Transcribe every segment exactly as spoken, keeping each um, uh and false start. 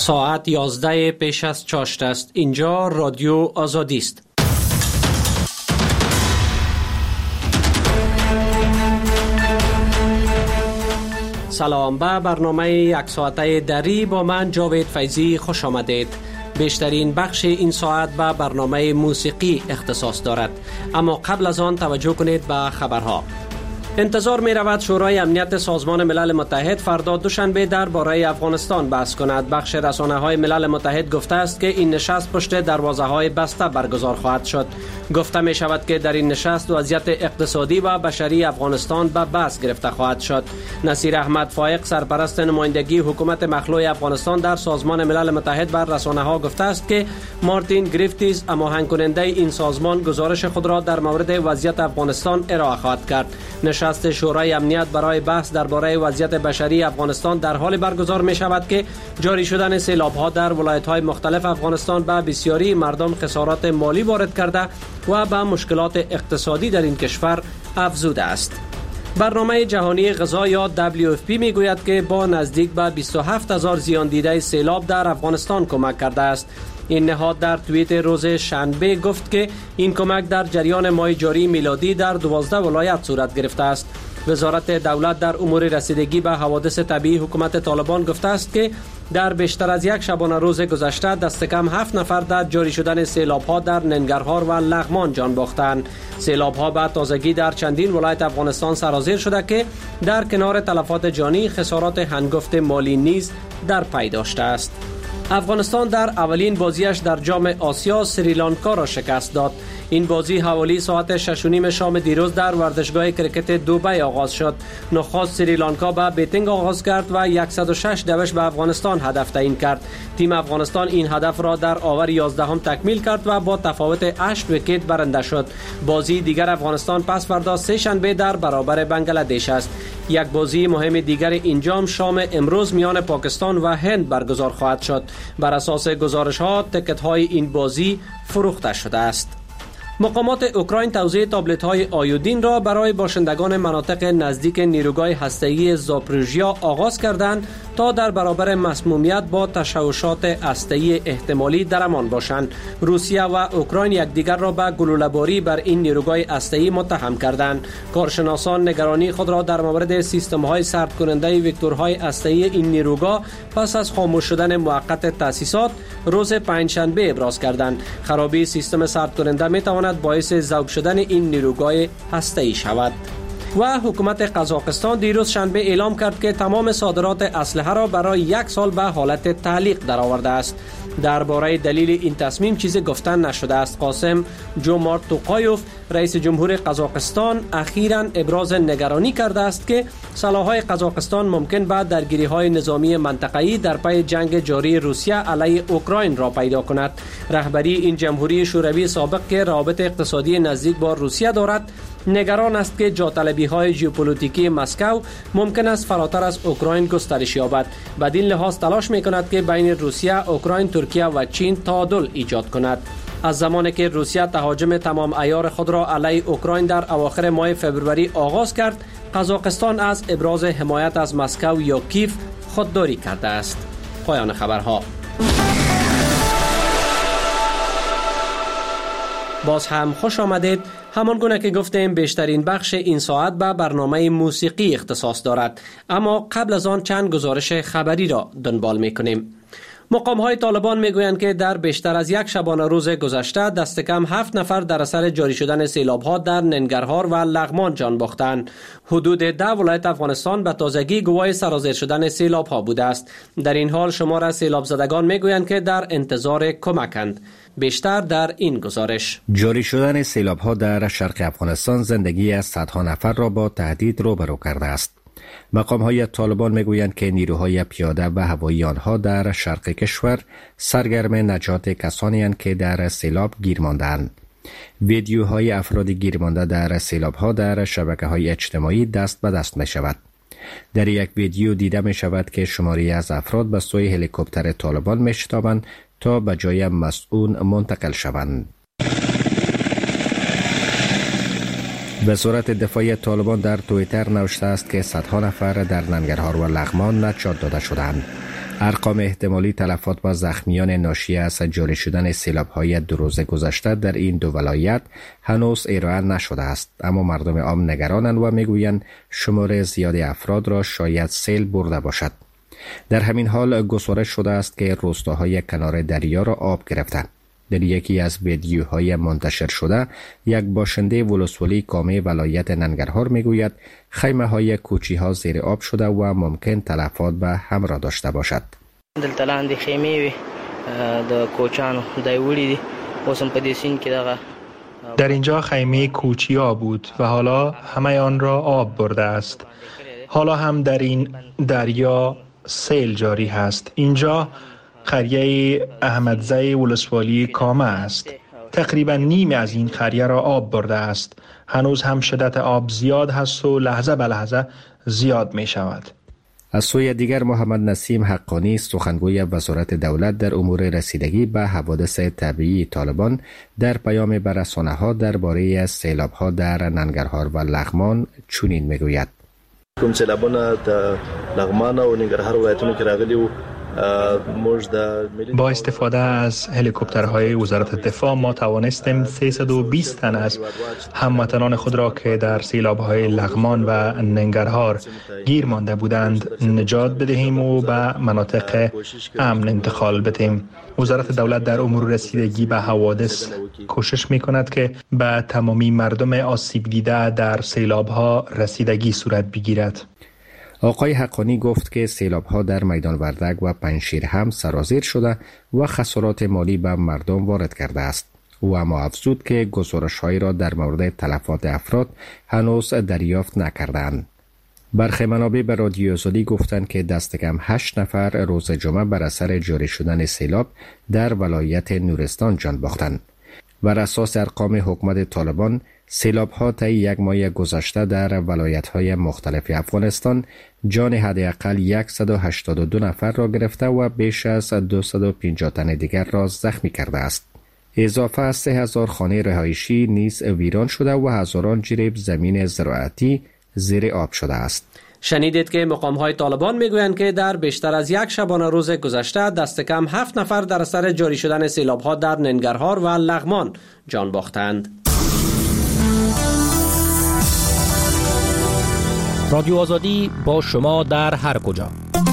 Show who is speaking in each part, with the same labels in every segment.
Speaker 1: ساعت یازده پیش از چاشت است. اینجا رادیو آزادی است. سلام، به برنامه یک ساعته دری با من جاوید فیضی خوش آمدید. بیشترین بخش این ساعت به برنامه موسیقی اختصاص دارد، اما قبل از آن توجه کنید به خبرها. انتظار می رود شورای امنیت سازمان ملل متحد فردا دوشنبه درباره افغانستان بحث کند. بخش رسانه های ملل متحد گفته است که این نشست پشت دروازه های بسته برگزار خواهد شد. گفته می شود که در این نشست وضعیت اقتصادی و بشری افغانستان به بحث گرفته خواهد شد. نصیر احمد فائق، سرپرست نمایندگی حکومت مخلوع افغانستان در سازمان ملل متحد، بر رسانه ها گفته است که مارتین گریفتیز، هماهنگ کننده این سازمان، گزارش خود را در مورد وضعیت افغانستان ارائه خواهد کرد. نشست شورای امنیت برای بحث درباره وضعیت بشری افغانستان در حال برگزار می شود که جاری شدن سیلاب ها در ولایت های مختلف افغانستان به بسیاری مردم خسارات مالی وارد کرده و به مشکلات اقتصادی در این کشور افزوده است. برنامه جهانی غذا یا دبلیو اف پی می گوید که با نزدیک به بیست و هفت هزار زیان دیده سیلاب در افغانستان کمک کرده است. این نهاد در توییت روز شنبه گفت که این کمک در جریان ماه جاری میلادی در دوازده ولایت صورت گرفته است. وزارت دولت در امور رسیدگی به حوادث طبیعی حکومت طالبان گفته است که در بیشتر از یک شبانه روز گذشته دست کم هفت نفر در جاری شدن سیلاب ها در ننگرهار و لغمان جان باختند. سیلاب ها به تازگی در چندین ولایت افغانستان سرازیر شده که در کنار تلفات جانی خسارات هنگفت مالی نیز در پی داشته است. افغانستان در اولین بازیش در جام آسیا سریلانکا را شکست داد. این بازی حوالی ساعت شش و نیم شام دیروز در ورزشگاه کرکت دبی آغاز شد. نخست سریلانکا به بیتینگ آغاز کرد و صد و شش دوش به افغانستان هدف تعیین کرد. تیم افغانستان این هدف را در آور یازدهم تکمیل کرد و با تفاوت هشت ویکت برنده شد. بازی دیگر افغانستان پس فردا سه شنبه در برابر بنگلادش است. یک بازی مهم دیگر این جام شام امروز میان پاکستان و هند برگزار خواهد شد. بر اساس گزارش ها تکت های این بازی فروخته شده است. مقامات اوکراین توزیع تابلت های آیودین را برای باشندگان مناطق نزدیک نیروگاه هسته‌ای زاپروژیا آغاز کردند تا در برابر مسمومیت با تشوشات هسته‌ای احتمالی در امان باشند. روسیه و اوکراین یکدیگر را به گلوله‌باری بر این نیروگاه هسته‌ای متهم کردند. کارشناسان نگرانی خود را در مورد سیستم های سرد کننده وکتورهای هسته‌ای این نیروگاه پس از خاموش شدن موقت تأسیسات روز پنجشنبه ابراز کردند. خرابی سیستم سرد کننده می تواند باعث ذوب شدن این نیروگاه هسته‌ای شود. و حکومت قزاقستان دیروز شنبه اعلام کرد که تمام صادرات اسلحه را برای یک سال به حالت تعلیق درآورده است. درباره دلیل این تصمیم چیزی گفتن نشده است. قاسم جومارت توقایوف، رئیس جمهور قزاقستان، اخیراً ابراز نگرانی کرده است که سلاح‌های قزاقستان ممکن به درگیری‌های نظامی منطقه‌ای در پی جنگ جاری روسیه علیه اوکراین را پیدا کند. رهبری این جمهوری شوروی سابق که روابط اقتصادی نزدیک با روسیه دارد، نگران است که جاطلبی‌های ژئوپلیتیکی مسکو ممکن است فراتر از اوکراین گسترش یابد. بدین لحاظ تلاش می‌کند که بین روسیه، اوکراین، ترکیه و چین تعادل ایجاد کند. از زمانی که روسیه تهاجم تمام عیار خود را علیه اوکراین در اواخر ماه فوریه آغاز کرد، قزاقستان از ابراز حمایت از مسکو یا کیف خودداری کرده است. پایان خبرها. باز هم خوش آمدید. همان گونه که گفتیم بیشترین بخش این ساعت به برنامه موسیقی اختصاص دارد، اما قبل از آن چند گزارش خبری را دنبال می‌کنیم. مقام های طالبان میگویند که در بیشتر از یک شبانه روز گذشته دست کم هفت نفر در اثر جاری شدن سیلاب ها در ننگرهار و لغمان جان باختند. حدود ده ولایت افغانستان به تازگی گواه سرازیر شدن سیلاب ها بوده است. در این حال شمار سیلاب زدگان میگویند که در انتظار کمکند. بیشتر در این گزارش.
Speaker 2: جاری شدن سیلاب ها در شرق افغانستان زندگی از صدها نفر را با تهدید روبرو کرده است. مقام های طالبان میگویند که نیروهای پیاده و هوایی آنها در شرق کشور سرگرم نجات کسانی اند که در سیلاب گیر ماندند. ویدیوهای افراد گیر مانده در سیلاب ها در شبکه های اجتماعی دست به دست می شود. در یک ویدیو دیده می شود که شماری از افراد به سوی هلیکوپتر طالبان می شتابند تا به جای مسئول منتقل شوند. وزارت دفاع طالبان در توییتر نوشته است که صدها نفر در ننگرهار و لغمان نجات داده شدند. ارقام احتمالی تلفات و زخمیان ناشی از جاری شدن سیلاب‌های دو روز گذشته در این دو ولایت هنوز ارائه نشده است، اما مردم عام نگرانند و میگویند شمار زیادی افراد را شاید سیل برده باشد. در همین حال گزارش شده است که روستاهای کنار دریا را آب گرفتند. در یکی از ویدیوهای منتشر شده، یک باشنده ولسوالی کامه ولایت ننگرهار میگوید خیمه های کوچی ها زیر آب شده و ممکن تلفات به همراه داشته باشد.
Speaker 3: دلته لاندې خیمې وي د کوچانو دای وړي دي اوس هم په دې سیند کې دغه
Speaker 4: در اینجا خیمه کوچیا بود و حالا همه آن را آب برده است. حالا هم در این دریا سیل جاری هست. اینجا قریه احمدزی ولسوالی کامه است. تقریبا نیم از این قریه را آب برده است. هنوز هم شدت آب زیاد هست و لحظه به لحظه زیاد می شود.
Speaker 2: از سوی دیگر محمد نسیم حقانی سخنگوی وزارت دولت در امور رسیدگی به حوادث طبیعی طالبان در پیام به رسانه‌ها درباره سیلاب‌ها در ننگرهار و لغمان چنین میگوید:
Speaker 5: کوم سیلابونه د لغمان او ننګرهار ولایتونو کې راغلي وو.
Speaker 4: با استفاده از هلیکوپترهای وزارت دفاع ما توانستیم سیصد و بیست تن از هموطنان خود را که در سیلاب‌های لغمان و ننگرهار گیر مانده بودند نجات بدهیم و به مناطق امن انتقال بدهیم. وزارت دولت در امور رسیدگی به حوادث کوشش می‌کند که به تمامی مردم آسیب دیده در سیلاب‌ها رسیدگی صورت بگیرد.
Speaker 2: آقای حقانی گفت که سیلاب‌ها در میدان وردک و پنجشیر هم سرازیر شده و خسارات مالی به مردم وارد کرده است. او اما افزود که گزارش‌هایی را در مورد تلفات افراد هنوز دریافت نکردند. برخی منابع به رادیو آزادی گفتند که دست کم هشت نفر روز جمعه بر اثر جاری شدن سیلاب در ولایت نورستان جان باختند. بر اساس ارقام حکومت طالبان، سیلاب‌ها طی یک ماه گذشته در ولایت‌های مختلف افغانستان جان حداقل صد و هشتاد و دو نفر را گرفته و بیش از دویست و پنجاه تن دیگر را زخمی کرده است. اضافه از سه هزار خانه رهایشی نیز ویران شده و هزاران جریب زمین زراعتی زیر آب شده است.
Speaker 1: شنیدید که مقام‌های طالبان میگویند که در بیشتر از یک شبانه روز گذشته دست کم هفت نفر در اثر جاری شدن سیلاب‌ها در ننگرهار و لغمان جان باختند.
Speaker 6: رادیو آزادی با شما در هر کجا.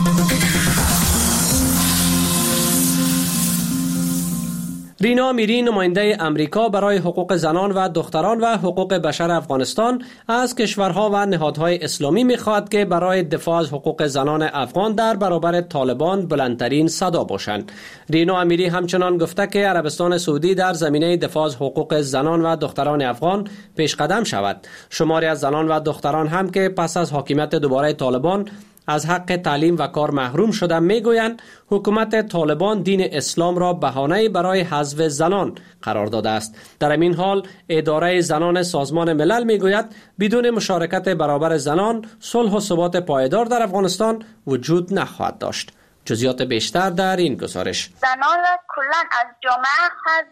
Speaker 1: رینا میری نماینده امریکا برای حقوق زنان و دختران و حقوق بشر افغانستان از کشورها و نهادهای اسلامی می‌خواهد که برای دفاع از حقوق زنان افغان در برابر طالبان بلندترین صدا باشند. رینا میری همچنان گفته که عربستان سعودی در زمینه دفاع از حقوق زنان و دختران افغان پیش قدم شود. شماری از زنان و دختران هم که پس از حاکمیت دوباره طالبان از حق تعلیم و کار محروم شده میگویند حکومت طالبان دین اسلام را بهانه برای حذف زنان قرار داده است. در این حال اداره زنان سازمان ملل میگوید بدون مشارکت برابر زنان صلح و ثبات پایدار در افغانستان وجود نخواهد داشت. جزئیات بیشتر در این گزارش.
Speaker 7: زنان را کلا از جامعه حذف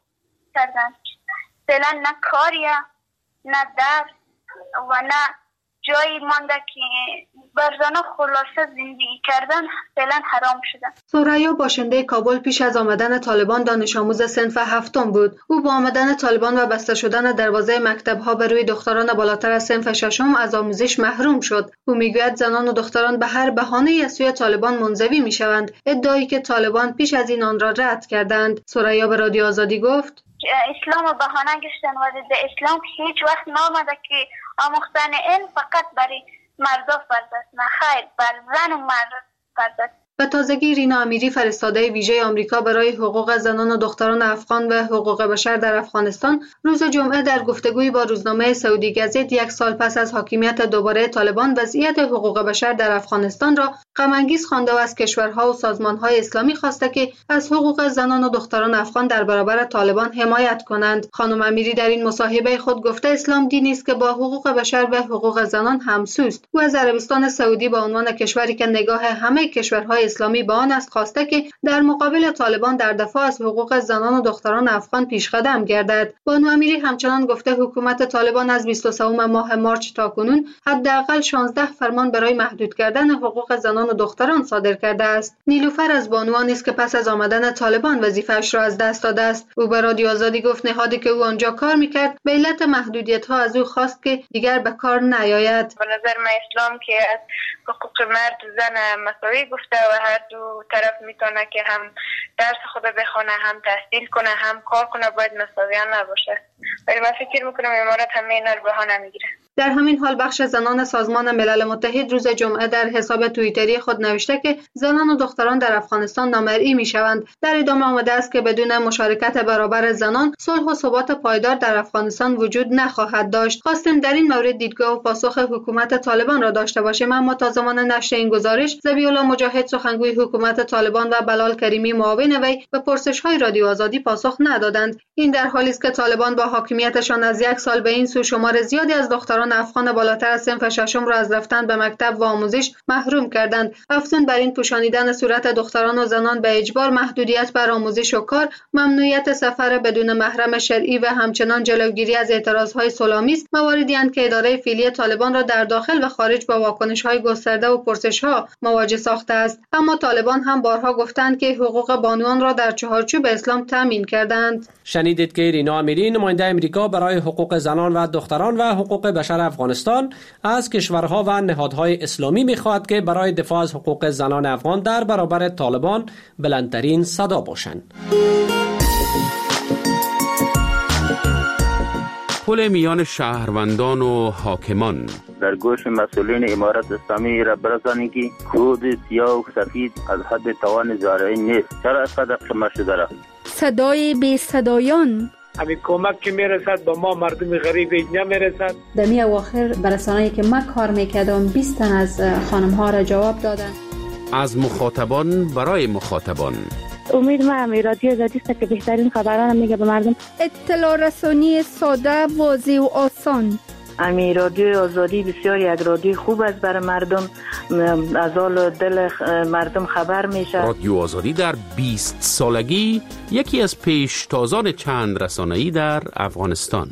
Speaker 7: کردند. فعلا نه کاریه، نه درس و نه جایی مانده که بر زنان خلاصه زندگی کردن فعلا حرام شده.
Speaker 8: ثریا باشنده کابل پیش از آمدن طالبان دانش آموز صنف هفتم بود. او با آمدن طالبان و بسته شدن دروازه مکتب‌ها بر روی دختران بالاتر از صنف ششم از آموزش محروم شد. او میگوید زنان و دختران به هر بهانه‌ای از سوی طالبان منزوی میشوند، ادعایی که طالبان پیش از این آن را رد کردند. ثریا به رادیو آزادی گفت:
Speaker 7: اسلام و بهانه گشتن و در اسلام هیچ وقت نامده که آموختن علم فقط برای مردا فرض است، نه خیر، بر زن و مرد فرض است.
Speaker 8: به تازگی رینا امیری فرستاده ویژه آمریکا برای حقوق زنان و دختران افغان و حقوق بشر در افغانستان روز جمعه در گفتگوی با روزنامه سعودی گزیت یک سال پس از حاکمیت دوباره طالبان وضعیت حقوق بشر در افغانستان را غم انگیز خوانده و از کشورها و سازمانهای اسلامی خواسته که از حقوق زنان و دختران افغان در برابر طالبان حمایت کنند. خانم امیری در این مصاحبه خود گفته اسلام دینی است که با حقوق بشر و حقوق زنان همسوست. او از عربستان سعودی به عنوان کشوری که نگاه همه کشورهای اسلامی به آن است خواسته که در مقابل طالبان در دفاع از حقوق زنان و دختران افغان پیشقدم گردد. بانو امیری همچنان گفته حکومت طالبان از بیست و سوم ماه مارچ تا کنون حداقل شانزده فرمان برای محدود کردن حقوق زنان زنان و دختران صادر کرده است. نیلوفر از بانوانی است که پس از آمدن طالبان وظیفه‌اش را از دست داده است. او به رادیو آزادی گفت نهادی که او آنجا کار می‌کرد به علت محدودیت‌ها از او خواست که دیگر به کار نیاید.
Speaker 7: به نظر من اسلام که از حقوق مرد و زن مساوی گفته و هر دو طرف میتونه که هم درس خود بخونه، هم تحصیل کنه، هم کار کنه، باید مساویانه باشه. ولی من فکر میکنم امارات همه اینا رو بهانه میگیره.
Speaker 8: در همین حال بخش زنان سازمان ملل متحد روز جمعه در حساب توییتری خود نوشته که زنان و دختران در افغانستان نامرئی میشوند. در ادامه آمده است که بدون مشارکت برابر زنان صلح و ثبات پایدار در افغانستان وجود نخواهد داشت. خواستیم در این مورد دیدگاه و پاسخ حکومت طالبان را داشته باشیم، اما تا زمان نشر این گزارش ذبیح الله مجاهد سخنگوی حکومت طالبان و بلال کریمی معاون وی به پرسش‌های رادیو آزادی پاسخ ندادند. این در حالی است که طالبان با حاکمیتشان از یک سال به این سو شمار زیادی از دختران افغان بالاتر از صنف ششم را از رفتن به مکتب و آموزش محروم کردند. افزون بر این پوشانیدن صورت دختران و زنان به اجبار، محدودیت بر آموزش و کار، ممنوعیت سفر بدون محرم شرعی و همچنان جلوگیری از اعتراضهای صلح‌آمیز مواردی اند که اداره فعلی طالبان را در داخل و خارج با واکنش‌های گسترده و پرسش‌ها مواجه ساخته است. اما طالبان هم بارها گفتند که حقوق بانوان را در چهارچوب اسلام تامین کردند.
Speaker 1: شنیدید که رینا امیری نماینده امریکا برای حقوق زنان و دختران و حقوق بشر افغانستان از کشورها و نهادهای اسلامی می‌خواهد که برای دفاع از حقوق زنان افغان در برابر طالبان بلندترین صدا باشند.
Speaker 9: پل میان شهروندان و حاکمان
Speaker 10: در گوش مسئولین امارت اسلامی را برسانید که کود سیاه و سفید از حد توان زارعی نیست. چرا از قدر شما شده را
Speaker 11: صدای بی صدایان
Speaker 12: همین کمک که میرسد با ما مردم غریب اینجا میرسد.
Speaker 13: در می اواخر برسانه‌ای که من کار میکردم بیست تن از خانم ها را جواب دادن.
Speaker 9: از مخاطبان برای مخاطبان.
Speaker 14: امید من رادیو آزادی است که بهترین خبران میگه به مردم.
Speaker 11: اطلاع رسانی ساده، واضح و آسان.
Speaker 15: امی رادیو آزادی بسیار یک رادیو خوب است برای مردم، از حال دل مردم خبر میشه.
Speaker 9: رادیو آزادی در بیست سالگی یکی از پیشتازان چند رسانه‌ای در افغانستان.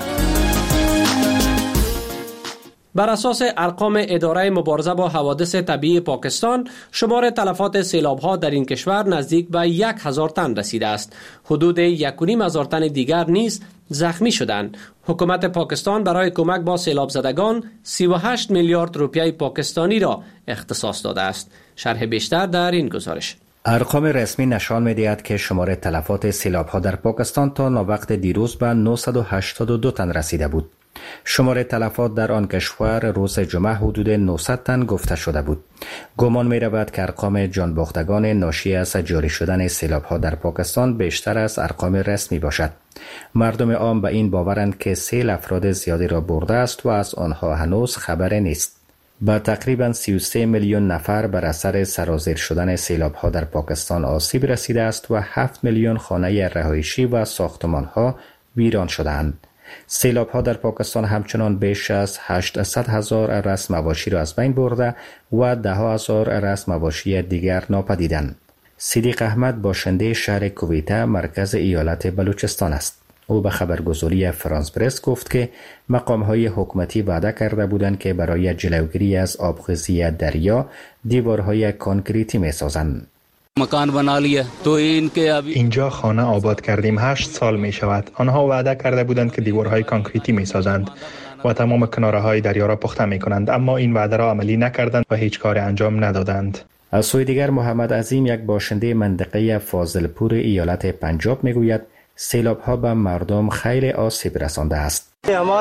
Speaker 1: بر اساس ارقام اداره مبارزه با حوادث طبیعی پاکستان، شمار تلفات سیلاب‌ها در این کشور نزدیک به یک هزار تن رسیده است. حدود یک و نیم هزار تن دیگر نیز زخمی شدند. حکومت پاکستان برای کمک با سیلاب زدگان سی و هشت میلیارد روپیه پاکستانی را اختصاص داده است. شرح بیشتر در این گزارش.
Speaker 2: ارقام رسمی نشان می‌دهد که شمار تلفات سیلاب‌ها در پاکستان تا ناوقت دیروز به نهصد و هشتاد و دو تن رسیده بود. شمار تلفات در آن کشور روز جمعه حدود نهصد تن گفته شده بود. گمان می رود که ارقام جان باختگان ناشی از جاری شدن سیلاب‌ها در پاکستان بیشتر از ارقام رسمی باشد. مردم عام به این باورند که سیل افراد زیادی را برده است و از آنها هنوز خبری نیست. با تقریباً سی و سه میلیون نفر بر اثر سرازیر شدن سیلاب‌ها در پاکستان آسیب رسیده است و هفت میلیون خانه رهایشی و ساختمان‌ها ویران شدند. سیلاب‌ها در پاکستان همچنان بیش از هشتصد هزار رأس مواشی را از بین برده و ده هزار رأس مواشی دیگر ناپدیدند. صدیق احمد باشنده شهر کویته مرکز ایالت بلوچستان است. او به خبرگزاری فرانس پرس گفت که مقام‌های حکومتی وعده کرده بودند که برای جلوگیری از آبخوزی دریا دیوارهای کانکریتی می‌سازند.
Speaker 16: مکان بنا لیه تو این که ابھی
Speaker 4: اینجا خانه آباد کردیم، هشت سال می شود. آنها وعده کرده بودند که دیوارهای کانکریتی می سازند و تمام کناره های دریا را پخته می کنند، اما این وعده را عملی نکردند و هیچ کار انجام ندادند.
Speaker 2: از سوی دیگر محمد عظیم، یک باشنده منطقه فاضلپور ایالت پنجاب می گوید سیلاب ها به مردم خیلی آسیب رسانده است.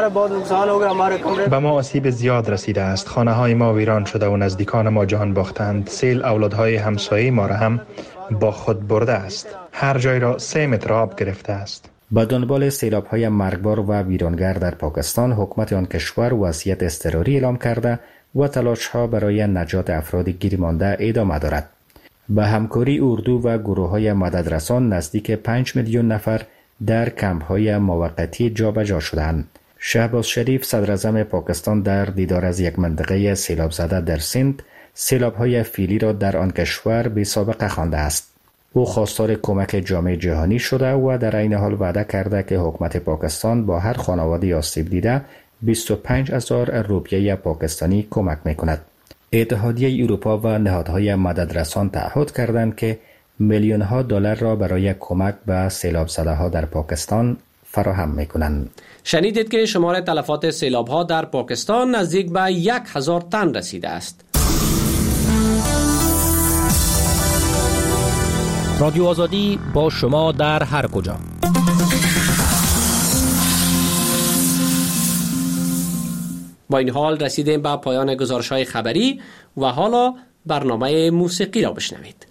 Speaker 4: به ما آسیب زیاد رسیده است. خانه های ما ویران شده و نزدیکان ما جان باختند. سیل اولادهای همسایه ما را هم با خود برده است. هر جای را سه متر آب گرفته است.
Speaker 2: با دنبال سیلاب های مرگبار و ویرانگر در پاکستان، حکومت آن کشور وضعیت اضطراری اعلام کرده و تلاش ها برای نجات افراد گیر مانده ادامه دارد. با همکاری اردو و گروه های مددرسان نزدیک پنج میلیون نفر در کمپ های موقتی جابجا شدند. شهباز شریف صدر اعظم پاکستان در دیدار از یک منطقه سیلاب زده در سند، سیلاب های فعلی را در آن کشور بی سابقه خوانده است. او خواستار کمک جامعه جهانی شده و در این حال وعده کرده که حکومت پاکستان با هر خانواده آسیب دیده بیست و پنج هزار روپیه پاکستانی کمک میکند. اتحادیه اروپا و نهادهای مددرسان تعهد کردند که میلیون ها دلار را برای کمک به سیلاب زده ها در پاکستان فراهم میکنند.
Speaker 1: شنیدید که شمار تلفات سیلاب ها در پاکستان نزدیک به یک هزار تن رسیده است.
Speaker 6: رادیو آزادی با شما در هر کجا.
Speaker 1: با این حال رسیدیم به پایان گزارش‌های خبری و حالا برنامه موسیقی را بشنوید.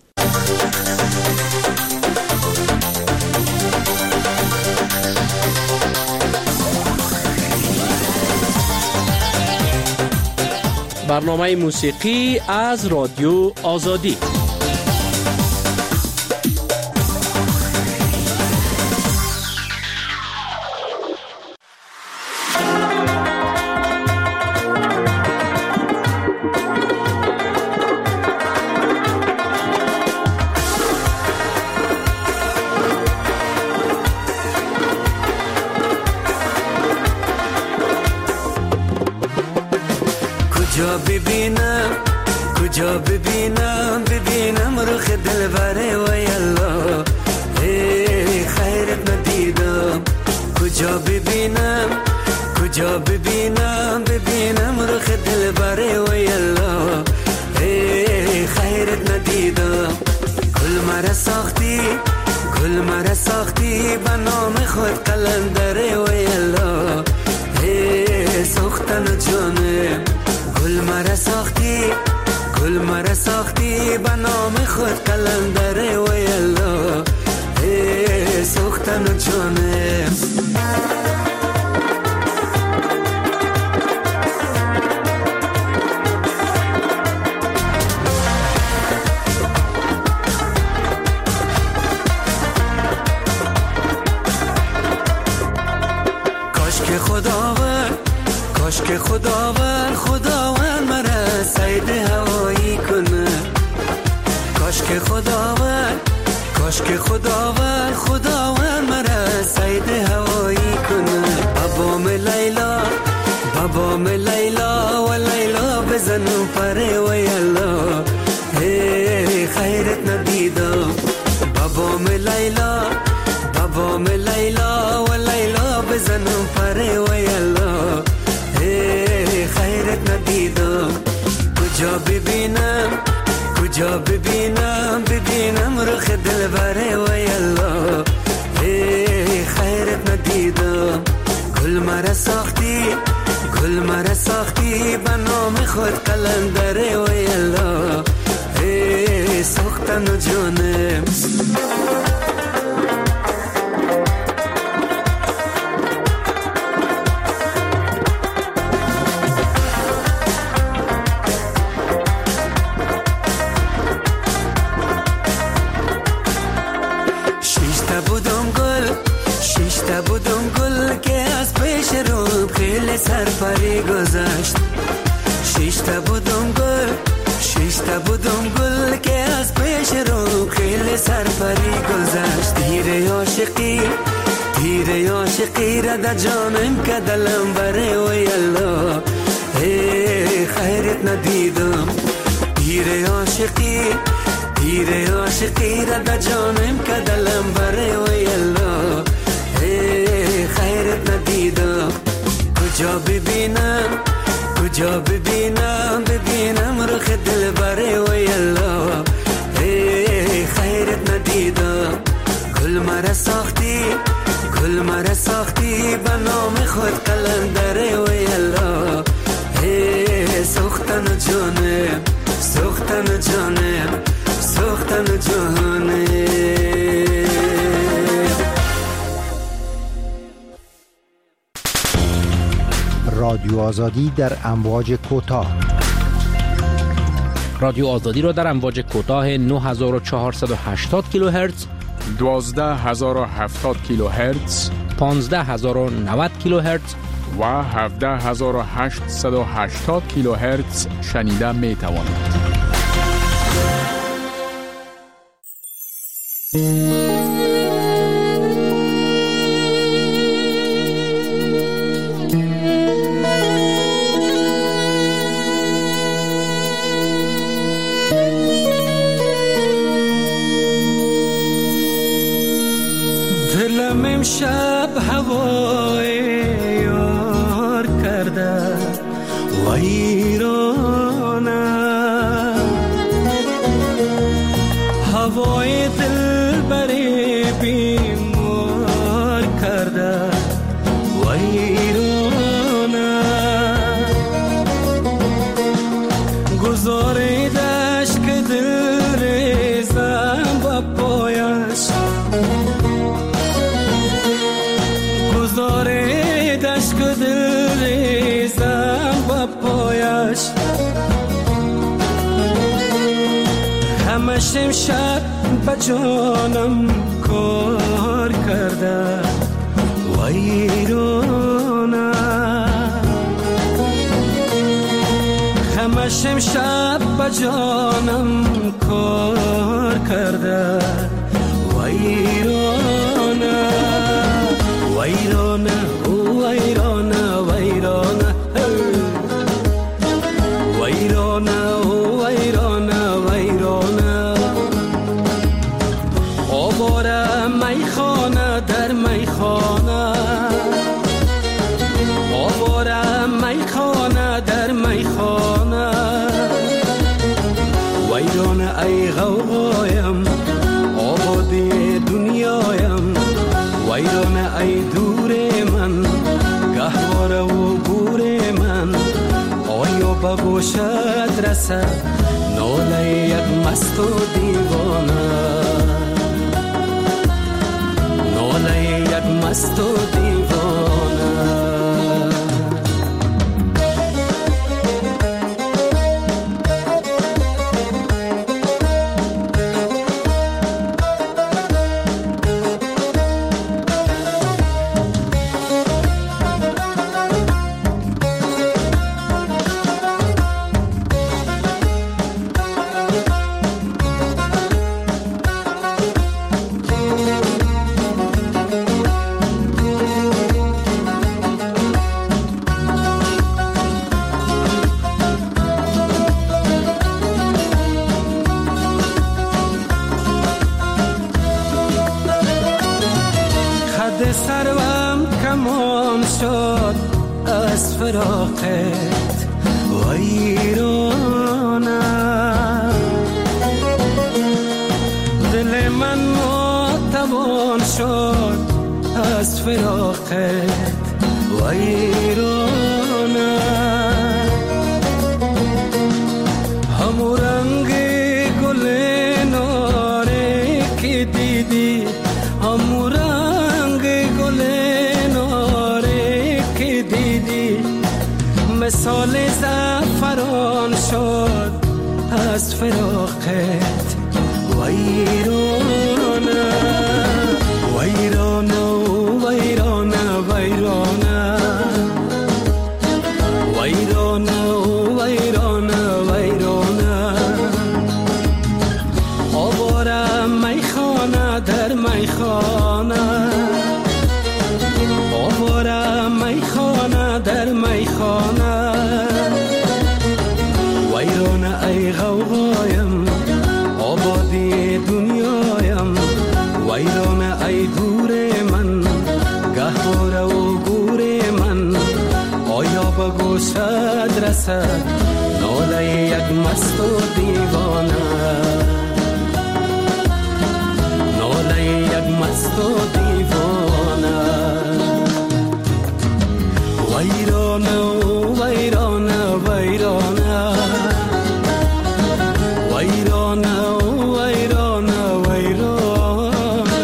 Speaker 1: برنامه موسیقی از رادیو آزادی.
Speaker 17: کجا ببینم کجا ببینم ببینم رخ دلبره و یلا ای خیرت ندیدم. کجا ببینم کجا ببینم ببینم رخ دلبره و یلا ای خیرت ندیدم. گل مرا ساختی گل مرا ساختی به نام خود قلندره و یلا ای ساختن جانم. گل مرا ساختی گل مرا ساختی به نام خود قلندره و یلا ای ساختن جانم. کاش که خداوند کاش که خداوند خداوند مرا سید هوایی کنه. کاش که خداوند کاش که خداوند خداوند مرا سید هوایی کنه. بابام لیلا بابام لیلا و لیلا بزنم پره و یلا ای خیرت ندیدم. بابام لیلا بابام لیلا و لیلا بزنم پره و یلا ای خیرت ندیدم. کجا ببینم کجا ببینم ببینم رخ دلبره و یلا ای خیرت ندیدم. گل مرا ساختی گل مرا ساختی به نام خود قلندره و یلا ای ساختن جانم. بودم گل که از پیش روم خیلی سرپری گذشت. شیشتا بودم گل شیشتا بودم گل که از پیش روم خیلی سرپری گذشت. تیر عاشقی تیر عاشقی را در جانم که دلم بره و یلا ای خیرت ندیدم. تیر عاشقی تیر عاشقی را در جانم که دلم بره و یلا ای خیرت ندیدم. کجا ببینم کجا ببینم ببینم رخ دلبره و یلا ای خیرت ندیدم. گل مرا ساختی گل مرا ساختی به نام خود قلندره و یلا ای ساختن جانم ساختن جانم ساختن جانم.
Speaker 18: رادیو آزادی در امواج کوتاه.
Speaker 6: رادیو آزادی را در امواج کوتاه نه هزار و چهارصد و هشتاد کیلوهرتز،
Speaker 19: دوازده هزار و هفتاد کیلوهرتز،
Speaker 6: پانزده هزار و نود کیلوهرتز
Speaker 19: و هفده هزار و هشتصد و هشتاد کیلوهرتز شنیده می توانید.
Speaker 17: دلم امشب هوای یار کرده ویرانه، هوای دل بری بیمار کرده ویرانه، گذاریدش که دل ریزم با پایش، گذاریدش که دل ریزم با پایش، همش امشب به جانم کار کرده ویرانه، همش امشب به جانم کار کرده ویرانه، ویرانه او ویرانه ویرانه ویرانه او ویرانه ویرانه، آواره میخانه در میخانه، آواره میخانه در میخانه، ویرانه ای غوغایم آبادی دنیایم، ویرانه ای دور من گهواره و گور من، آیا به گوشت رسد ناله یک مست و دیوانه، ناله یک مست و دیوانه. سروم کمان شد از فراقت ویرانه، دل من ماتوان شد از فراقت ویرانه، همو رنگ گل ناره که دیدی، همو مثال زعفران شد از فراقت ویرانه، ویرانه ویرانه ویرانه ویرانه ویرانه ویرانه، آواره میخانه در میخانه، آواره میخانه در میخانه، ویرانه ای غوغایم آبادی دنیایم، ویرانه ای دور من گهواره و گور من، آیا به گوشت رسد ناله یک مست و دیوانه، ناله یک مست و دیوانه، ویرانه ویرانه ویرانه ویرانه ویرانه ویرانه.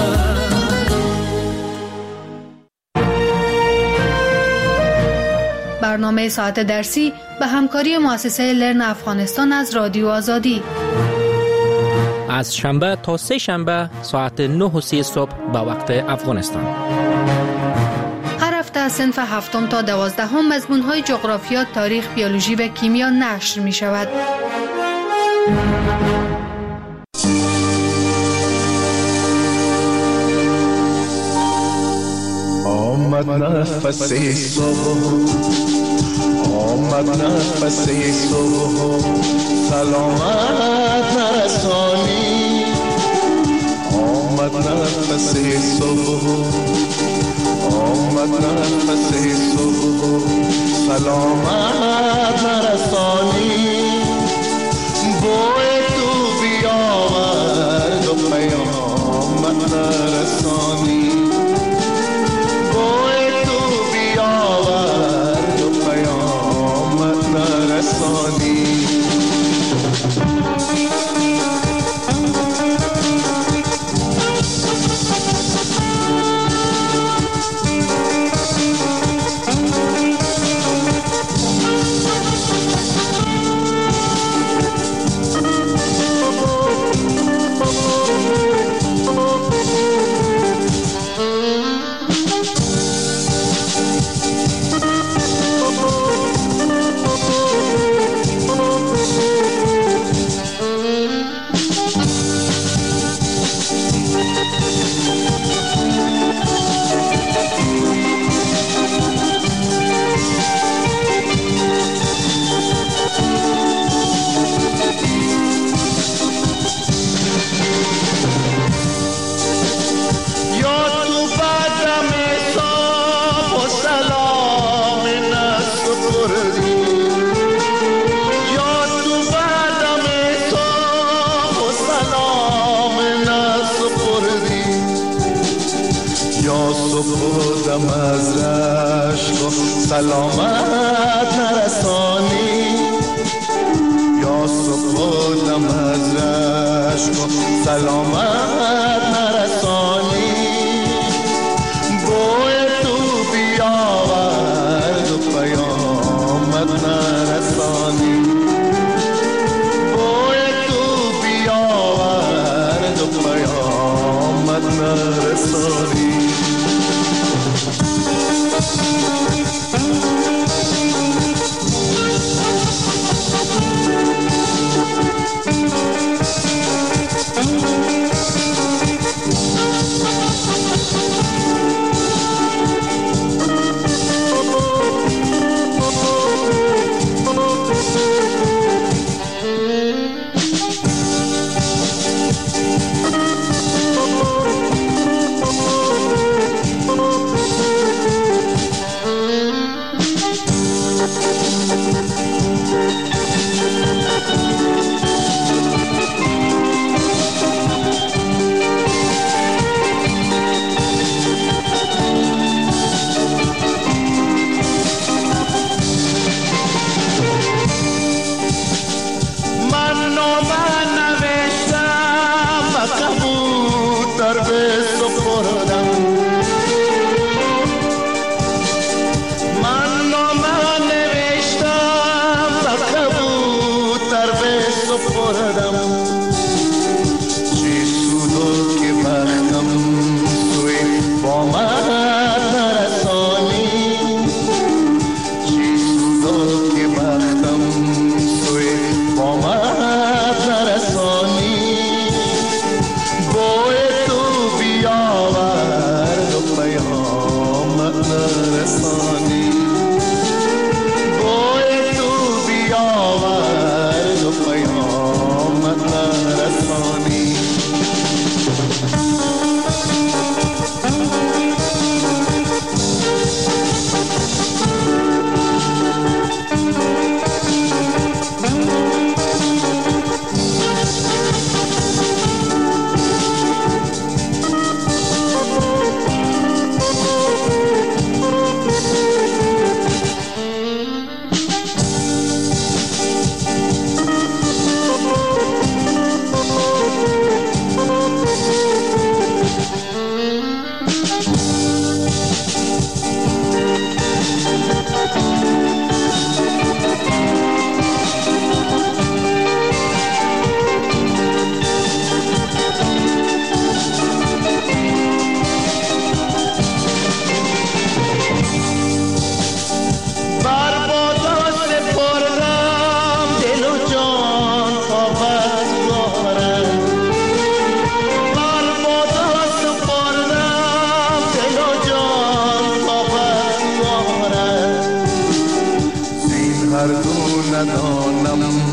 Speaker 8: برنامه ساعت درسی به همکاری مؤسسه لرن افغانستان از رادیو آزادی
Speaker 6: از شنبه تا سه شنبه ساعت نه و سی صبح به وقت افغانستان.
Speaker 8: هر هفته از صنف هفتم تا دوازدهم مضمون‌های جغرافیا، تاریخ، بیولوژی و کیمیا نشر می شود.
Speaker 20: آمد نفس صبح، آمد نفس صبح، سلامت نرسانی، آمد آمد نفس صبح آمد نفس صبح سلامت نرسانی بوی تو بیاورد و پیامت نرسانی بوی تو بیاورد و پیامت نرسانی دم از رشک و سلامت نرسانی یا صبح و دم از رشک و سلامت نرسانی بوی تو بیاورد و پیامت نرسانی بوی تو بیاورد و پیامت نرسانی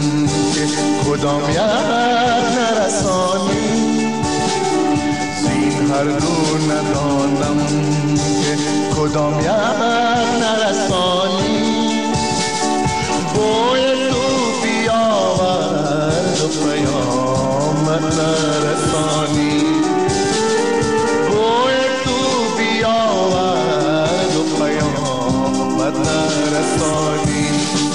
Speaker 20: کدام یک نرسانی زین هر دو ندانم که کدام یک نرسانی بوی تو بیاورد و پیامت نرسانی بوی تو بیاورد و پیامت نرسانی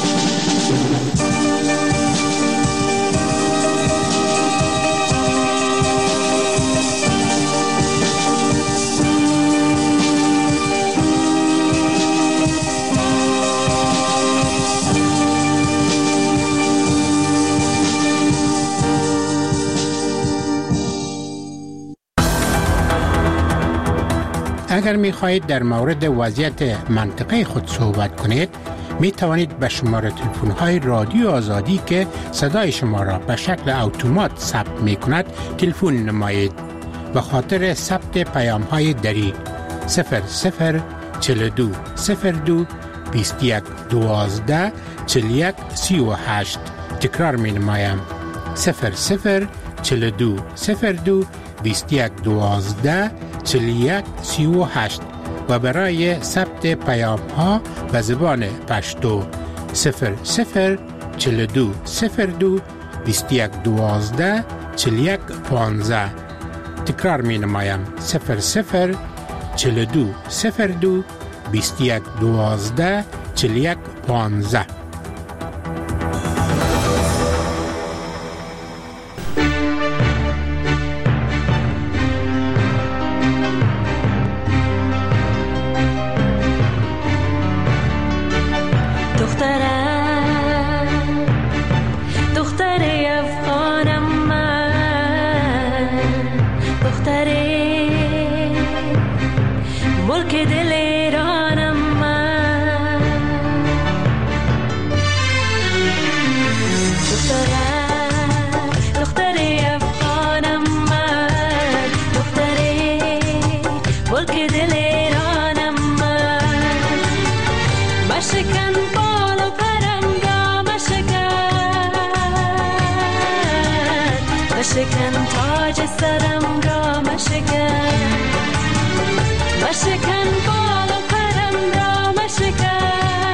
Speaker 21: اگر می خواهید در مورد وضعیت منطقه خود صحبت کنید می توانید به شماره تلفن های رادیو آزادی که صدای شما را به شکل اتومات ثبت می کند تلفن نمایید. به خاطر ثبت پیام های دری صفر صفر چهل و دو صفر دو بیست و یک دوازده چهل و یک سی و هشت تکرار می نمایم صفر صفر چهل و دو صفر دو بیست و یک دوازده چهل و یک سی و هشت و برای ثبت پیام ها به زبان پشتو صفر صفر چهل و دو صفر دو بیست و یک دوازده چهل و یک پانزده تکرار می نمایم صفر صفر چهل و دو صفر دو بیست و یک دوازده چهل و یک پانزده.
Speaker 22: مشکن تاج سرم را مشکن مشکن بال و پرم را مشکن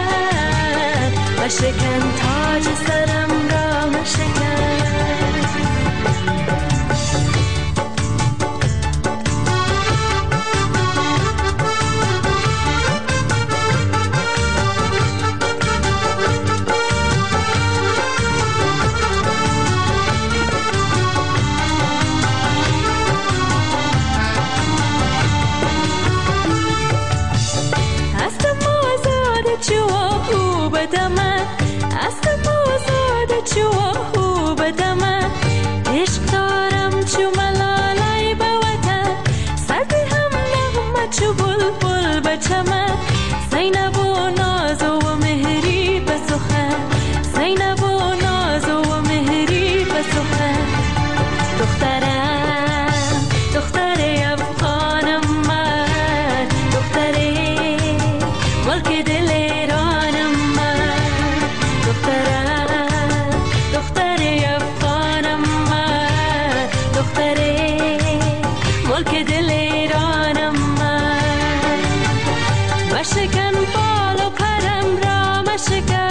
Speaker 22: مشکن تاج سرم را مشکن بدمه است موزاد چوهو بدمه عشق دارم چو ملالای بوته سرد هم نغمه چو بلبل بچمه زینب و ناز و مهری بسخه زینب و ناز و مهری بسخه دخترم دختر افغانم من دختری ملک دل مشکن بال و پرم را مشکن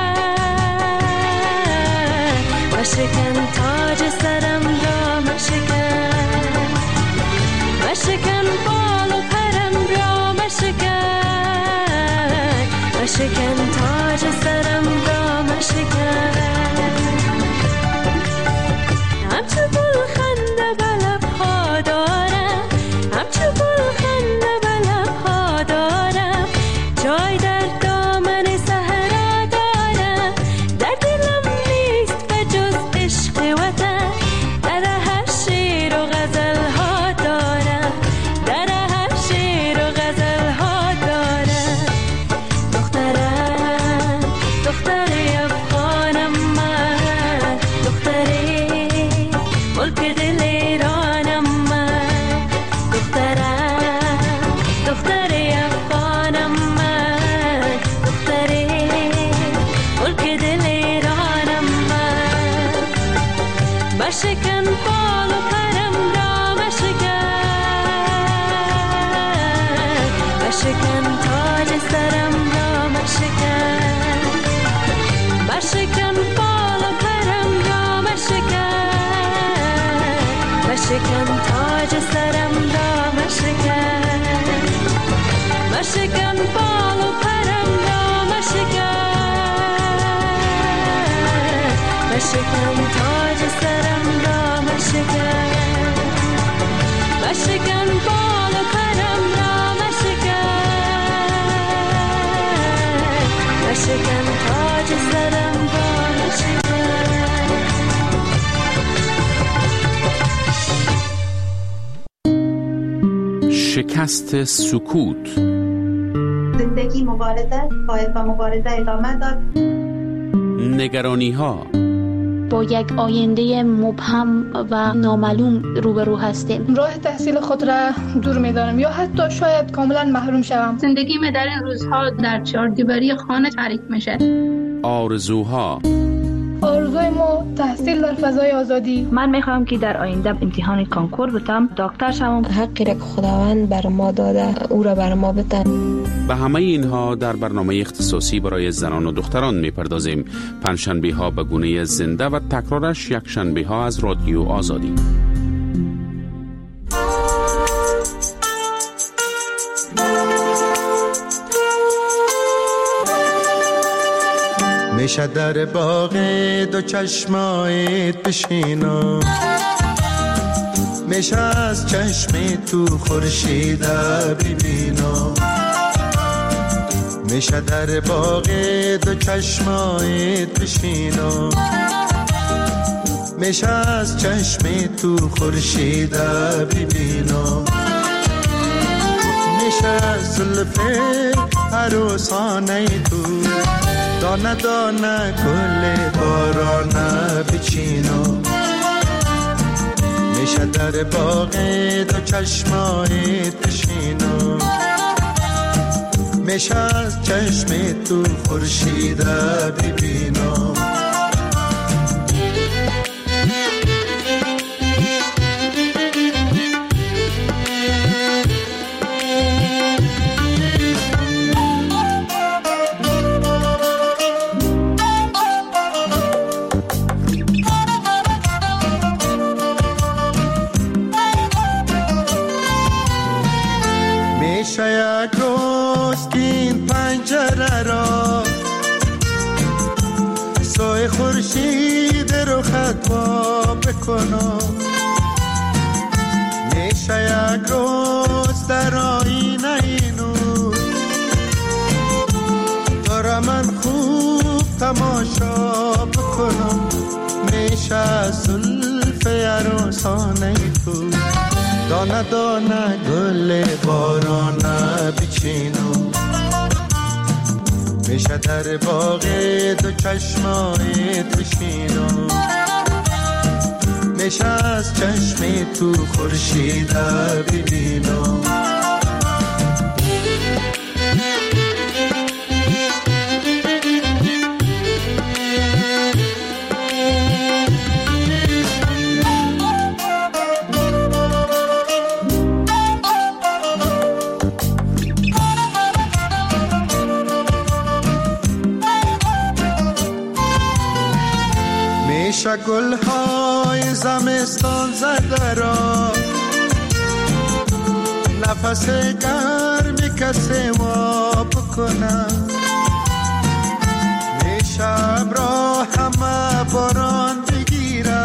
Speaker 22: مشکن تاج سرم را مشکن مشکن بال و پرم را مشکن مشکن تاج سرم را مشکن همچو گل خنده به لب‌ها دارم همچو گل خنده به لب‌ها دارم جای در دامن صحرا دارم در دلم نیست به جز عشق وطن در هر شعر و غزل ها دارم در هر شعر و غزل ها دارم دخترم تاج سرم را مشکن، مشکن بال و پرم را مشکن، مشکن تاج سرم را مشکن، مشکن بال و پرم را مشکن، مشکن تاج سرم را مشکن.
Speaker 9: شکست سکوت.
Speaker 3: زندگی مبارزه باید با مبارزه ادامه داد.
Speaker 9: نگرانی ها.
Speaker 5: با یک آینده مبهم و نامعلوم روبرو هستیم.
Speaker 23: راه تحصیل خود را دور می‌دارم یا حتی شاید کاملا محروم شوم.
Speaker 5: زندگی در این روزها در چهار دیواری خانه تعریف میشه.
Speaker 9: آرزوها.
Speaker 23: آرزوی ما تحصیل در فضای آزادی.
Speaker 15: من میخوام که در آینده امتحان کنکور بتم، دکتر شوم.
Speaker 5: حقی را که خداوند بر ما داده او را بر ما بده.
Speaker 9: به همه اینها در برنامه اختصاصی برای زنان و دختران میپردازیم. پنجشنبه ها به گونه زنده و تکرارش یک شنبه ها از رادیو آزادی.
Speaker 24: میشه در باغ دو چشمایت بشینم، میشه از چشم تو خورشید ببینم، میشه در باغ دو چشمایت بشینم، میشه از چشم تو خورشید ببینم، میشه از زلف عروسانه تو دانه دانه گل بارانه بچینم، میشه در باغ دو چشمایت بشینم، میشه از چشم تو خورشید ببینم. یک روز این پنجره را سوی خورشید رو خطبا بکنم، میشه یک روز در آینه نور دارم من خوب تماشا بکنم، میشه زلف عروسانه تو دانه دانه گل بارانه بچینم، میشه در باغ دو چشمایت بشینم، میشه از چشم تو خورشید ببینم. میشه گلهای زمستان زده را نفس گرمی کسی وا بکنم، میشه ابرا همه باران بگیره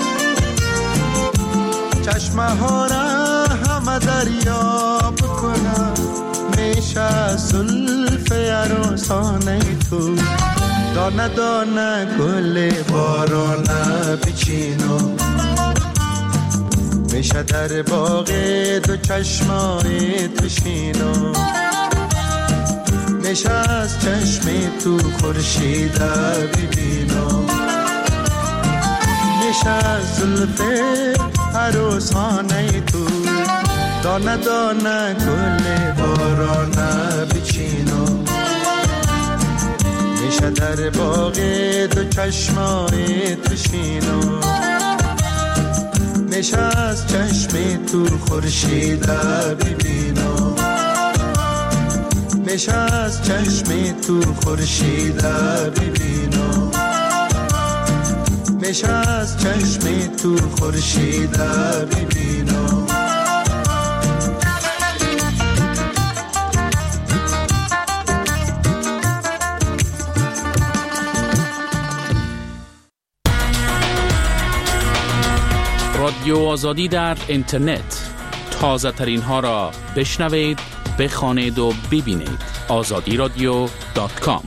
Speaker 24: چشمه ها را همه دریا بکنم، میشه زلف عروسانه تو دانه دانه گل بارانه بچینم، میشه در باغ دو چشمایت بشینم، میشه از چشم تو خورشید ببینم، میشه از زلف عروسانه تو دانه دانه گل بارانه بچینم، میشه در باغ دو چشمایت بشینم، میشه از چشم تو خورشید ببینم، میشه از چشم تو خورشید ببینم، میشه از چشم تو خورشید ببینم.
Speaker 9: رادیو آزادی در اینترنت. تازه ترین ها را بشنوید، بخوانید و ببینید. آزادی رادیو دات کام.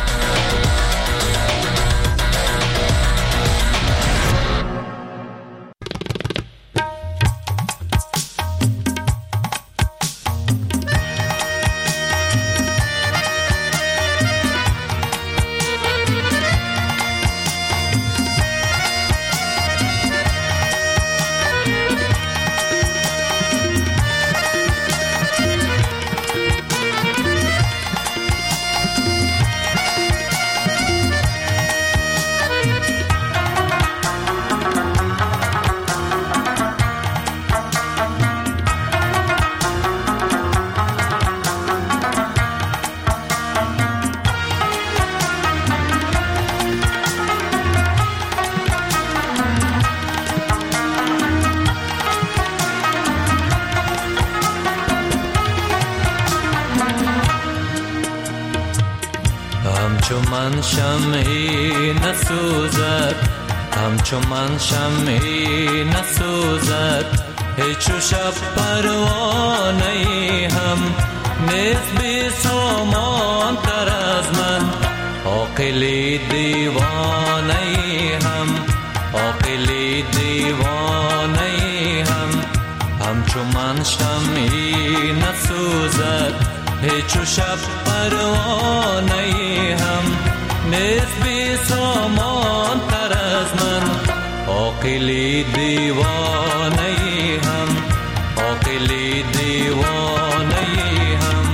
Speaker 7: من شمعی نسوزد، همچو من شمعی نسوزد، هیچو شب پروانه هم نیست بی سامان تر از من. عاقلی دیوانه هم، عاقلی دیوانه هم، همچو من شمعی نسوزد، هیچو شب پروانه هم نیست بی سامان تر از من. عاقلی دیوانه هم، عاقلی دیوانه هم.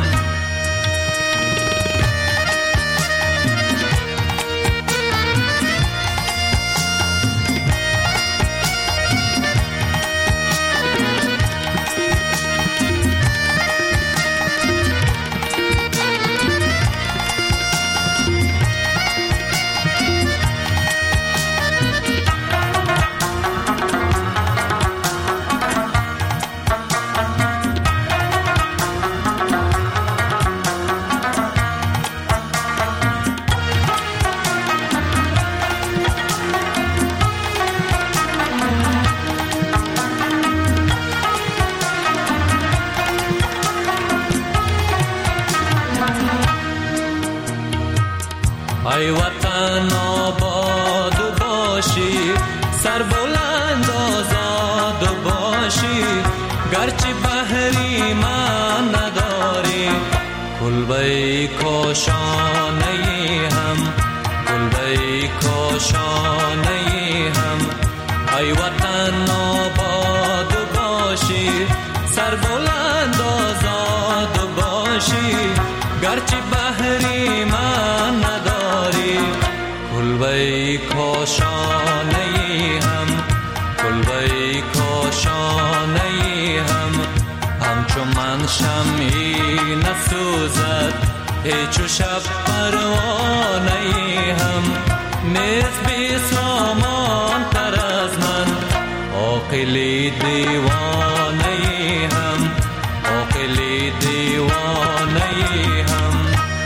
Speaker 7: ای وطن آباد باشی، سر بلند آزاد باشی، گرچه بحری من نداری، کلبه کاشانه هم، کلبه کاشانه هم. ای وطن آباد باشی، سر بلند آزاد باشی، گرچه بحری من نداری، کلبه کاشانه هم، کلبه کاشانه هم. همچو من شمعی نسوزد، هیچو شب پروانه هم نیست بی سامان تر از من. عاقلی دیوانه هم، عاقلی دیوانه هم.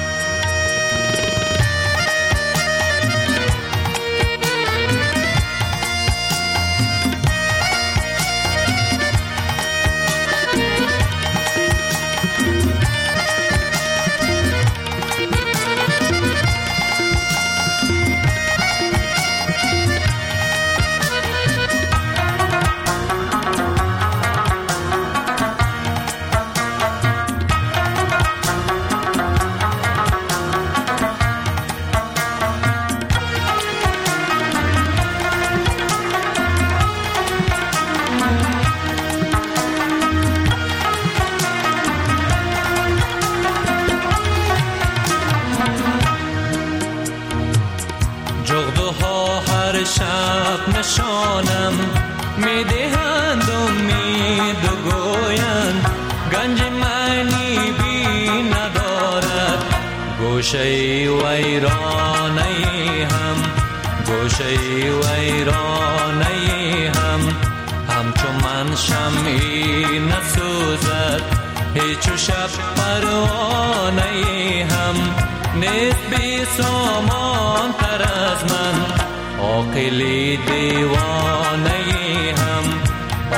Speaker 7: شب نشانم میدهند امید و گویند، گنج معنی بی ندارد، گوشه ویرانه هم، گوشه ویرانه هم. همچو من شمعی نسوزد، هیچو شب پروانه هم نیست بی سامان تر از من. عاقلی دیوانه هم،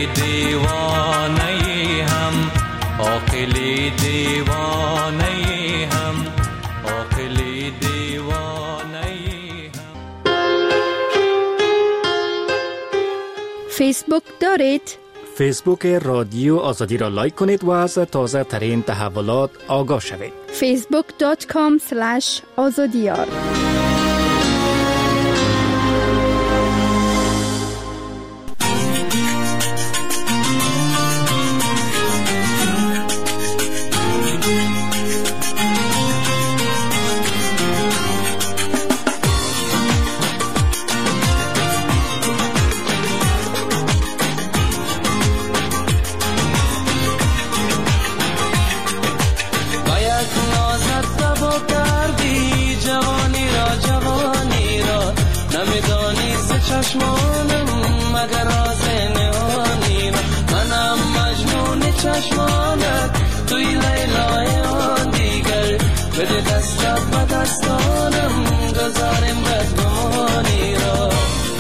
Speaker 7: دیوانه هم عاقل دیوانه هم عاقل دیوانه هم.
Speaker 11: فیسبوک دارید؟
Speaker 10: فیسبوک رادیو آزادی را لایک کنید و از تازه ترین تحولات آگاه شوید.
Speaker 11: فیسبوک دات کام اسلش آزادیار.
Speaker 22: چشمانم مگر راز نهانی را، منم مجنون چشمانت توی لیلای آن دیگر، بده دستت و دستانم گذارم بدگمانی را.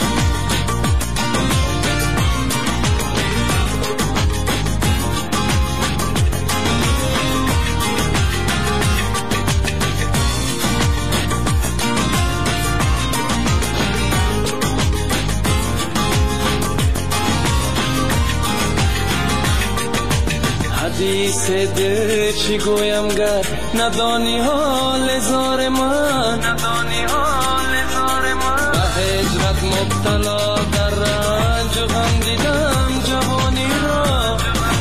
Speaker 22: حدیث دل چی گویم گر ندانی حال زار من، ندانی حال زار من، به هجرت مبتلا در رنج و غم دیدم جوانی را،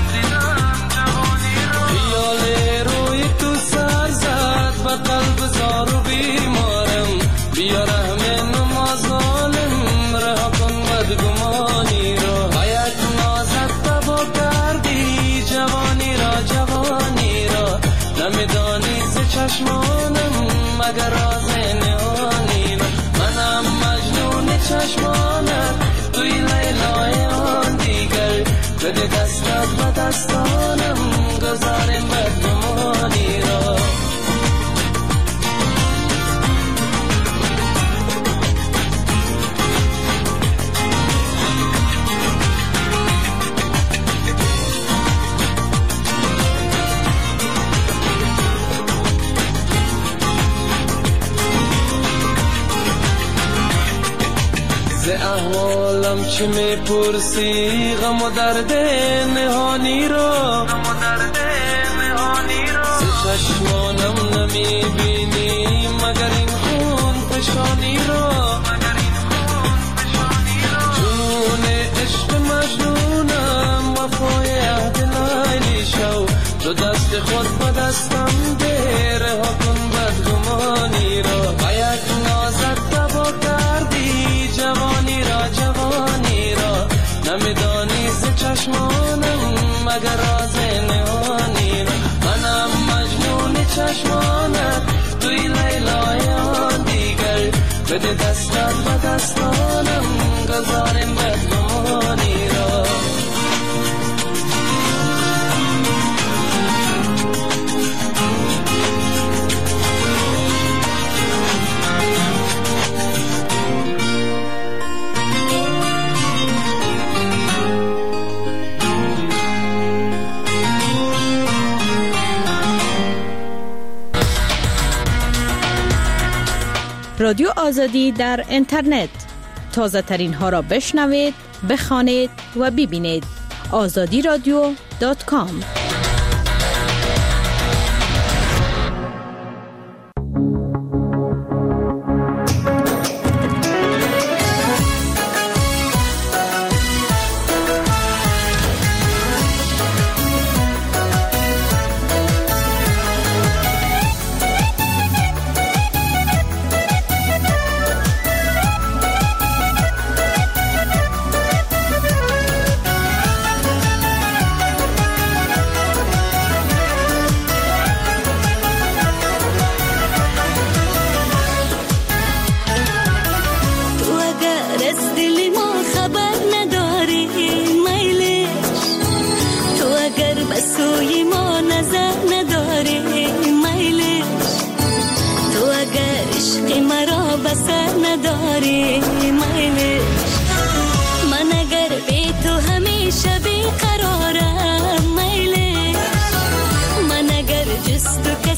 Speaker 22: خیال روی تو سر زد به قلب زار و بیمارم، بیا رحم نما ظالم رها کن بدگمانی را. باید نازت تبا کردی جوانی را جوانی را، نمیدانی ز چشمانم مگر راز نهانی را، منم مجنون چشمانت توی لیلای آن دیگر، بده دستت و دستانم گذارم بدگمانی را. ز احوالم چه میپرسی غم و درد نهانی را، ز چشمانم نمیبینی مگر این خون فشانی را، جنون عشق مجنونم وفای عهد لیلی شو، تو دست خود با دستم ده رها کن بدگمانی را. باید نازت تبا کردی جوانی را جوانی را، نمیدانی ز چشمانم مگر راز نهانی را، منم مجنون چشمانت توی لیلای آن دیگر، بده دستت و دستانم گذارم بدگمانی را.
Speaker 12: رادیو آزادی در اینترنت، تازه ترین ها را بشنوید، بخوانید و ببینید. آزادی رادیو دات کام.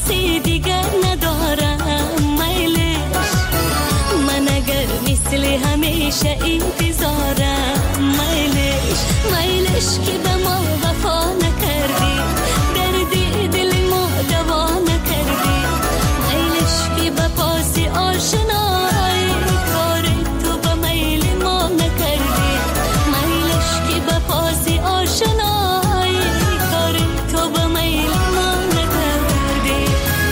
Speaker 22: کسی دیگر ندارم میلش. من اگر مثل همیشه انتظارم میلش. میلش که به ما وفا نکردی، دردی دل ما دوا نکردی. میلش که به پاس آشنایی کار تو به میل ما نکردی. میلش که به پاس آشنایی کار تو به میل ما نکردی.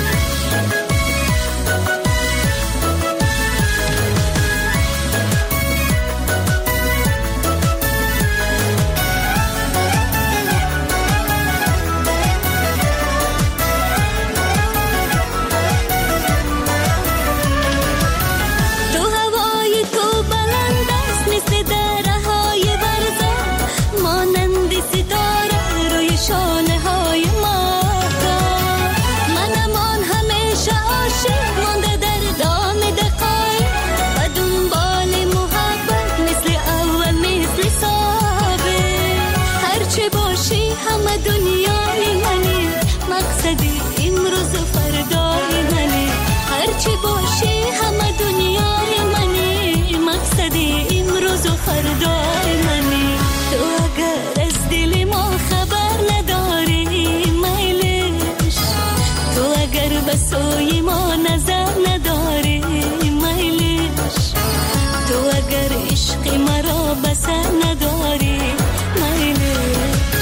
Speaker 22: تو هوای تو بلند است مثل درهای برزن، مانند ستاره روی شانه های ماهتاب. من امان همیشه عاشق مانده در دام دقایق و دنبال محبت مثل اول مثل سابق. هرچه باشی همه دنیای منی، مقصدی امروز و فردای منی. هرچه باشی همه دنیای منی، مقصدی امروز و فردای منی. تو اگر از دل ما خبر نداری میلش، تو اگر به سوی ما نظر نداری میلش، تو اگر عشق مرا به سر نداری میلش.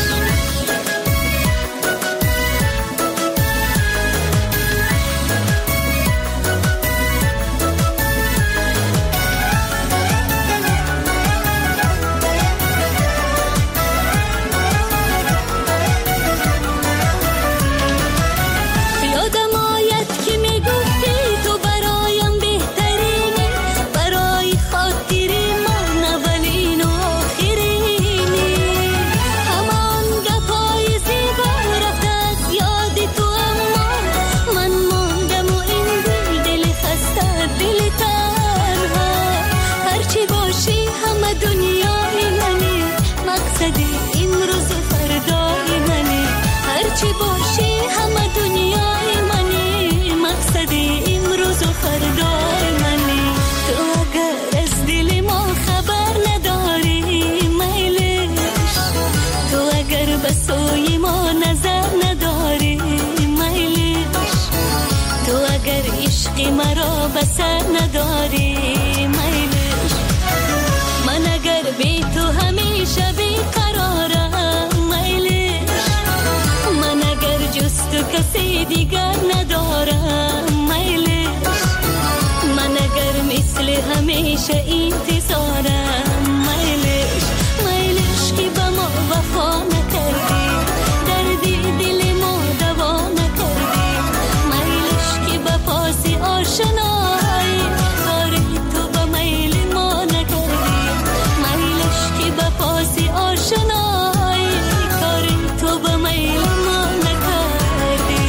Speaker 22: یادم آید که میگفتی تو برایم بهترینی، برای خاطر من اولین و آخرینی. همان گپای زیبا رفته از یاد تو، اما من ماندم و این دل دل خسته دل تنها. هرچی باشی همه دنیای منی، مقصدی امروز و فردای منی. هرچی باشی همه دنیای منی، مقصدی امروز و فردای منی. تو اگر از دل ما خبر نداری میلش، تو اگر به سوی ما نظر نداری میلش، تو اگر عشق مرا به سر نداری میلش. من اگر بی تو همیشه بیقرارم میلش، من اگر جز تو کسی دیگر ندارم میلش، من اگر مثل همیشه انتظارم میلش. میلش که به ما وفا نکردی، دردی دل ما دوا نکردی. میلش که به پاس آشنایی کار تو به میل ما نکردی. میلش که به پاس آشنایی کار تو به میل ما نکردی.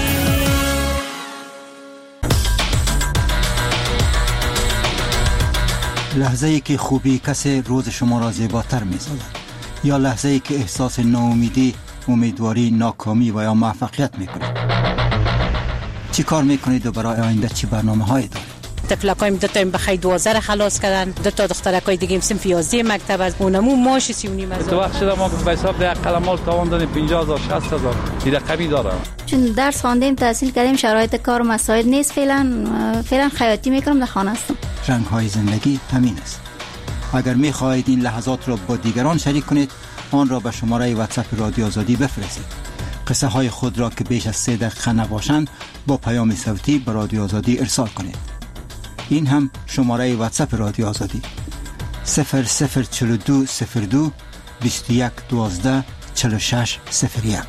Speaker 4: لحظه ای که خوبی کسی روز شما را زیباتر می سازد، یا لحظه ای که احساس ناامیدی، امیدواری، ناکامی و یا موفقیت می کنید. چی کار می کنید و برای آینده چی برنامه هایی دارید؟
Speaker 13: تفلکایم دو تا بخیر دوازده را خلاص کردن، دو تا دخترکای دیگه صنف یازده مکتب از اونمو ماش سی و نیم هزار.
Speaker 14: تو وقت شده ما به حساب ده قلمال تاوان دادیم پنجاه هزار شصت هزار دیگه کمی دارم.
Speaker 16: چون درس خواندیم تحصیل کردیم، شرایط کار مساعد نیست. فعلا فعلا خیاطی میکنم، در خانه هستم.
Speaker 4: رنگ های زندگی همین است. اگر می خواهید این لحظات را با دیگران شریک کنید، آن را به شماره واتساپ رادیو آزادی بفرستید. قصه های خود را که بیش از سه دقیقه نباشند با پیام صوتی به رادیو آزادی ارسال کنید. این هم شماره واتساپ رادیو آزادی صفر صفر چهل و دو صفر دو بیست و یک دوازده چهل و شش صفر یک.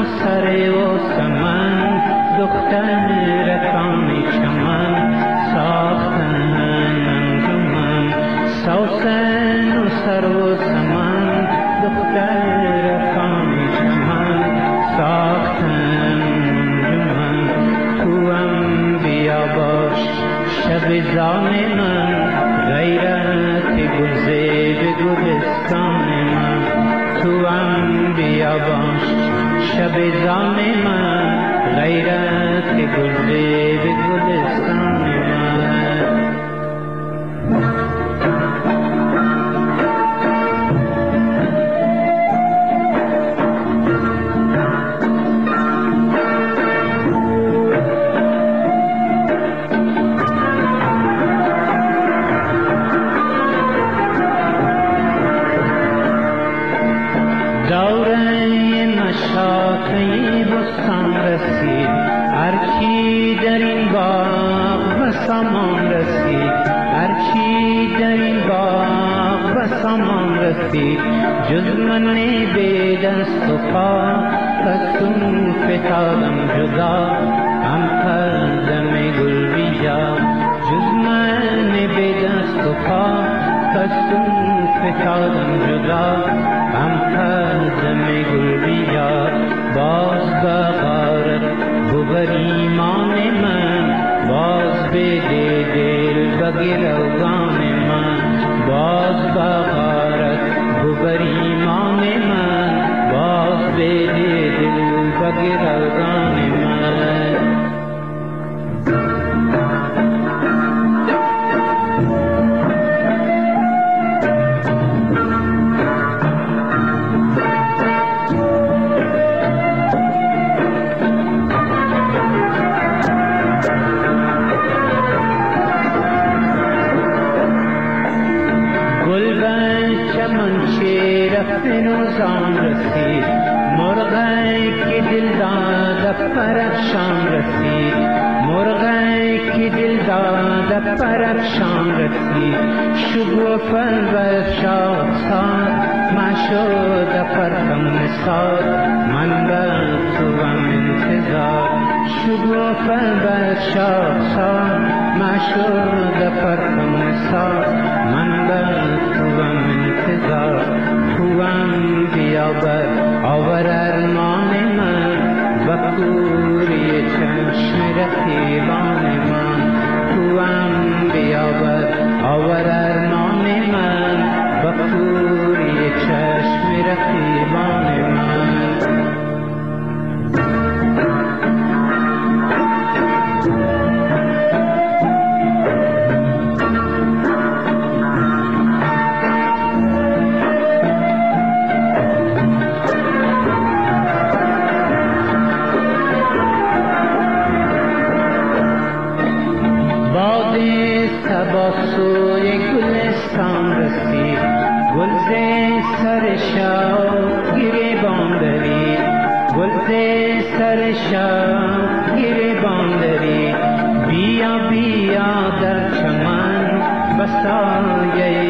Speaker 1: سر و سمن دختر کان چمن ساختن انجمن سوسن و سر و سمن دختر کان چمن ساختن انجمن تو هم بیا باش شب زان من غیرت گلزه به گلستان من تو هم بیا باش شب زان من غیرت گلزه به گلستان من هرچی در این باغ و سامان رسید هرچی در این باغ و سامان رسید جز من بی دست و پا پسون فتادم جدا هم پردم گل بیجا جز من بی دست و پا پسون فتادم جدا هم پردم گل بیجا باز بغارت ببر ایمان من باز بده دل بگروگان من باز بغارت ببر ایمان من باز بده دل بگروگان من فنوزان رسید مرغی که دل داد پرفشان رسید مرغی که دل داد پرفشان رسید شگو فن و شاخسان مشود پرکم نساد من بر توام انتظار شگو فن و شاخسان مشود پرکم نساد من بر توام انتظار توام بیابر آور ارمان من و کوری چشم رقیبان من توام بیابر آور ارمان من و کوری چشم رقیبان من سوی گلستان رسید گلزه سر شاو گریبان دارید گلزه سر شاو گریبان دارید بیا بیا در چمن بسایه